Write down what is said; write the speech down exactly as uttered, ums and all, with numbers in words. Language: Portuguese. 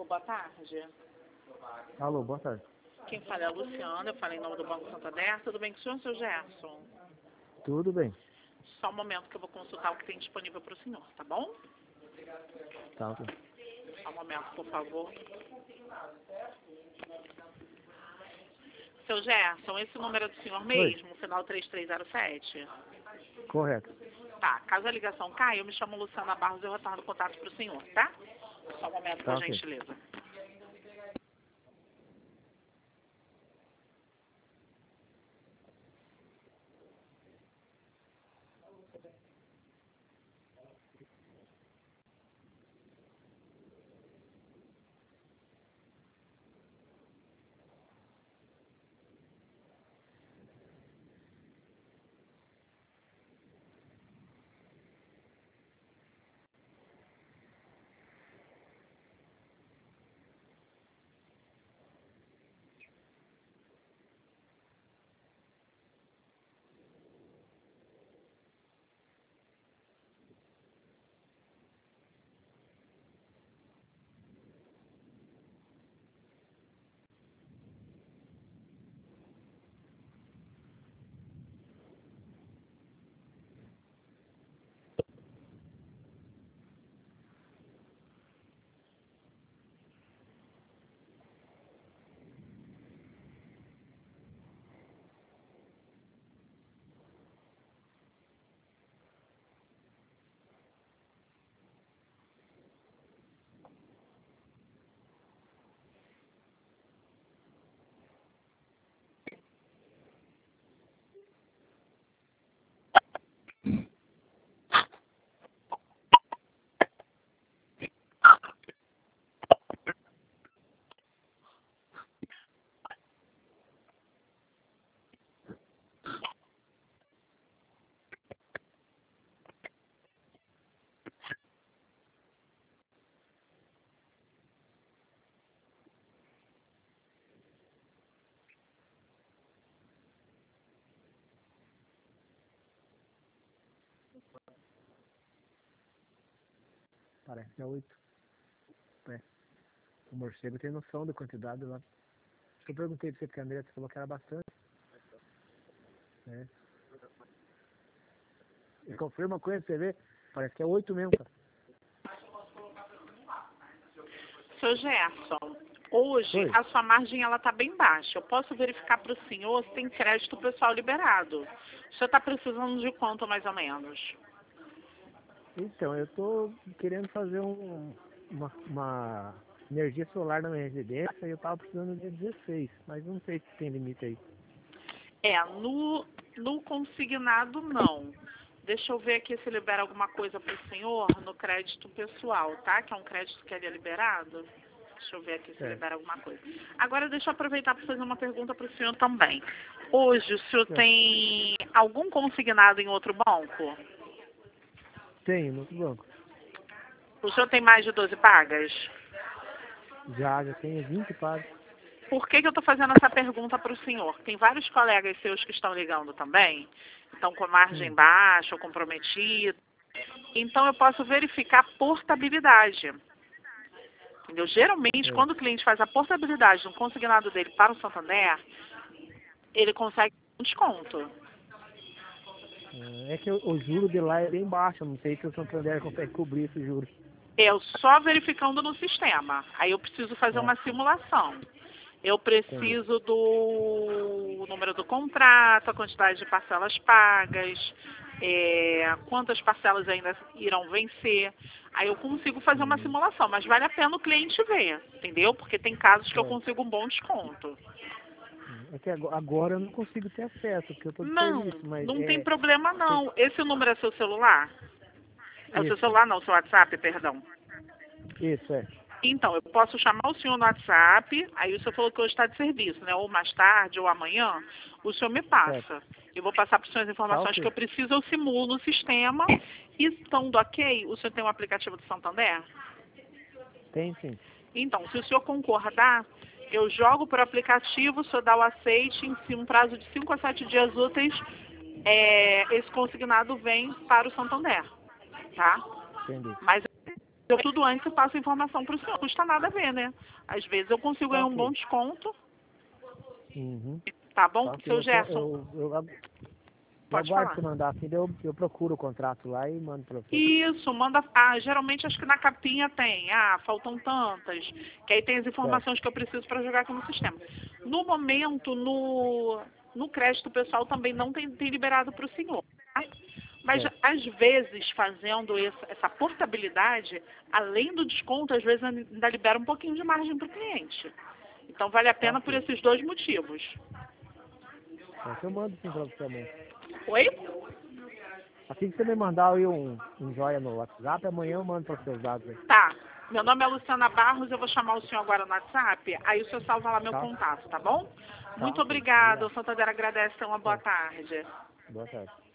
boa tarde. Alô, boa tarde. Quem fala é a Luciana, eu falo em nome do Banco Santander. Tudo bem com o senhor, seu Gerson? Tudo bem. Só um momento que eu vou consultar o que tem disponível para o senhor, tá bom? Tá, ok. Só um momento, por favor. Seu Gerson, esse número é do senhor mesmo, final três três zero sete? Correto. Tá, caso a ligação caia, eu me chamo Luciana Barros e eu retorno o contato para o senhor, tá? Só um momento, Tá, por ok. gentileza. Parece que é oito. É. O morcego tem noção da quantidade lá. Acho que eu perguntei pra você, porque a André falou que era bastante. É. E confirma com ele, você vê? Parece que é oito mesmo, cara. Seu Gerson, hoje Oi. a sua margem ela está bem baixa. Eu posso verificar para o senhor se tem crédito pessoal liberado. O senhor está precisando de quanto mais ou menos? Então, eu tô querendo fazer um, uma, uma energia solar na minha residência e eu tava precisando de dezesseis, mas não sei se tem limite aí. É, no, no consignado não. Deixa eu ver aqui se libera alguma coisa para o senhor no crédito pessoal, tá? Que é um crédito que ele é liberado. Deixa eu ver aqui se É. libera alguma coisa. Agora deixa eu aproveitar para fazer uma pergunta para o senhor também. Hoje o senhor É. tem algum consignado em outro banco? Tem, no outro banco. O senhor tem mais de doze pagas? Já, já tenho vinte pagos. Por que, que eu estou fazendo essa pergunta para o senhor? Tem vários colegas seus que estão ligando também, estão com margem Hum. baixa ou comprometido. Então eu posso verificar a portabilidade. Entendeu? Geralmente, É. quando o cliente faz a portabilidade do consignado dele para o Santander, ele consegue um desconto. É que o, o juro de lá é bem baixo, eu não sei se o Santander consegue cobrir esse juro. Eu só verificando no sistema. Aí eu preciso fazer Ah, uma simulação. Eu entendi. preciso do número do contrato, a quantidade de parcelas pagas, é, quantas parcelas ainda irão vencer. Aí eu consigo fazer uma Hum, simulação, mas vale a pena o cliente ver, entendeu? Porque tem casos que eu é. consigo um bom desconto. É que ago- agora eu não consigo ter acesso, porque eu tô de Não, serviço, mas não tem é. problema Tem, não. Esse número é seu celular? É o seu isso, celular não, seu WhatsApp, perdão. isso é. Então, eu posso chamar o senhor no WhatsApp, aí o senhor falou que hoje está de serviço, né? Ou mais tarde, ou amanhã, o senhor me Certo. passa. Eu vou passar para o senhor as Tá informações que ok. eu preciso, eu simulo no sistema. E estando ok, o senhor tem um aplicativo do Santander? Tem sim. Então, se o senhor concordar, eu jogo para o aplicativo, o senhor dá o aceite, em um prazo de cinco a sete dias úteis, é, esse consignado vem para o Santander, tá? Entendi. Mas Eu tudo antes e passo a informação para o senhor. Não custa nada a ver, né? Às vezes eu consigo ganhar um bom desconto. Uhum. Tá bom, Tá, seu eu, Gerson? eu, eu, eu, Pode eu aguardo falar. você mandar assim, eu, eu procuro o contrato lá e mando pra você. Isso, manda. Ah, geralmente acho que na capinha tem. Ah, faltam tantas. Que aí tem as informações que eu preciso para jogar aqui no sistema. No momento, no, no crédito pessoal também não tem, tem liberado para o senhor. Tá? Mas Certo. às vezes, fazendo essa, essa portabilidade, além do desconto, às vezes ainda libera um pouquinho de margem para o cliente. Então vale a Tá, pena por ok. esses dois motivos. Certo, eu mando sim pra você amanhã. Oi? Assim que você me mandar aí um, um joia no WhatsApp, amanhã eu mando para os seus dados aí. Tá. Meu nome é Luciana Barros, eu vou chamar o senhor agora no WhatsApp, aí o senhor salva lá meu Tá? contato, tá bom? Tá, Muito ok. obrigada, o Obrigado. Santander agradece, uma boa Tá. tarde. Boa tarde.